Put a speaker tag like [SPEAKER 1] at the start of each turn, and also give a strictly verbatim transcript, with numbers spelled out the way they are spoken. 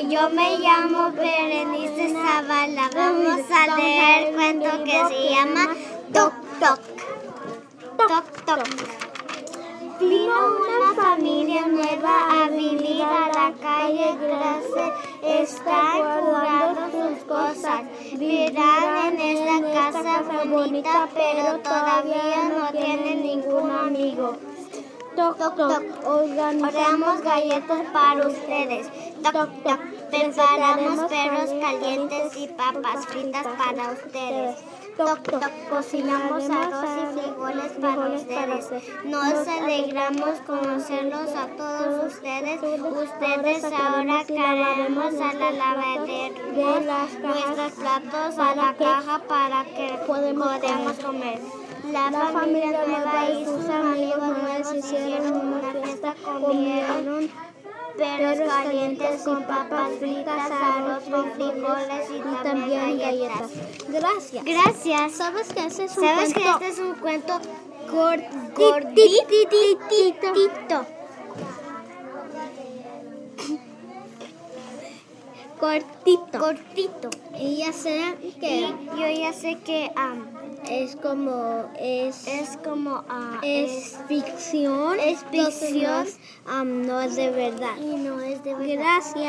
[SPEAKER 1] yo me llamo Berenice Zavala. Vamos a leer el cuento que se llama Toc Toc. Toc Toc. Vino una familia nueva a vivir a la calle Grace. Están jugando sus cosas. Vivirán en esta casa bonita, pero todavía no tienen ningún amigo. Toc Toc. Organizamos galletas para ustedes. Toc Toc. Preparamos perros calientes y papas fritas para ustedes. Toc Toc. Cocinamos arroz y frijoles para ustedes. Nos alegramos conocerlos a todos ustedes. Ustedes ahora cargaremos a la lavadera nuestros platos a la caja para que podamos comer. La familia nueva y sus amigos nuevos hicieron una fiesta, comieron perros calientes con papas fritas, arroz con frijoles y también galletas.
[SPEAKER 2] Gracias.
[SPEAKER 1] Gracias.
[SPEAKER 2] ¿Sabes que este es un
[SPEAKER 1] ¿Sabes
[SPEAKER 2] cuento?
[SPEAKER 1] que este es un cuento
[SPEAKER 2] cortitito? Cortito.
[SPEAKER 1] Cortito.
[SPEAKER 2] Y ya sé que
[SPEAKER 1] Y yo ya sé que um,
[SPEAKER 2] es como es
[SPEAKER 1] es como uh,
[SPEAKER 2] es ficción.
[SPEAKER 1] es ficción.
[SPEAKER 2] Entonces, um, no es de verdad.
[SPEAKER 1] y no es de verdad.
[SPEAKER 2] Gracias.